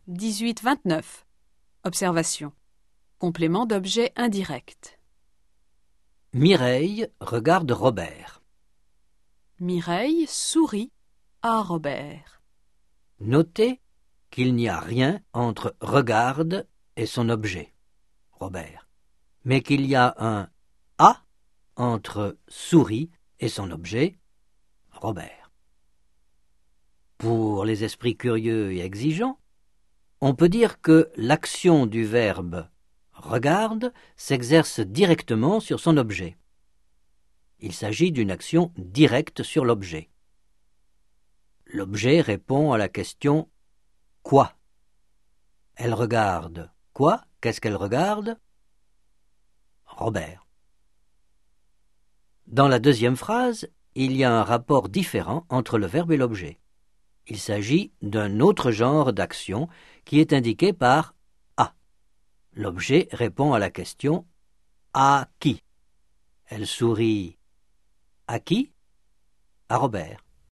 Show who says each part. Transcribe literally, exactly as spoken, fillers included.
Speaker 1: dix-huit vingt-neuf. Observation. Complément d'objet indirect.
Speaker 2: Mireille regarde Robert.
Speaker 1: Mireille sourit à Robert.
Speaker 2: Notez qu'il n'y a rien entre regarde et son objet, Robert, mais qu'il y a un « a » entre sourit et son objet, Robert. Pour les esprits curieux et exigeants, on peut dire que l'action du verbe « regarde » s'exerce directement sur son objet. Il s'agit d'une action directe sur l'objet. L'objet répond à la question « quoi ?» Elle regarde quoi? Qu'est-ce qu'elle regarde? Robert. Dans la deuxième phrase, il y a un rapport différent entre le verbe et l'objet. Il s'agit d'un autre genre d'action qui est indiqué par « à ». L'objet répond à la question « à qui ?» Elle sourit « à qui ?» À Robert.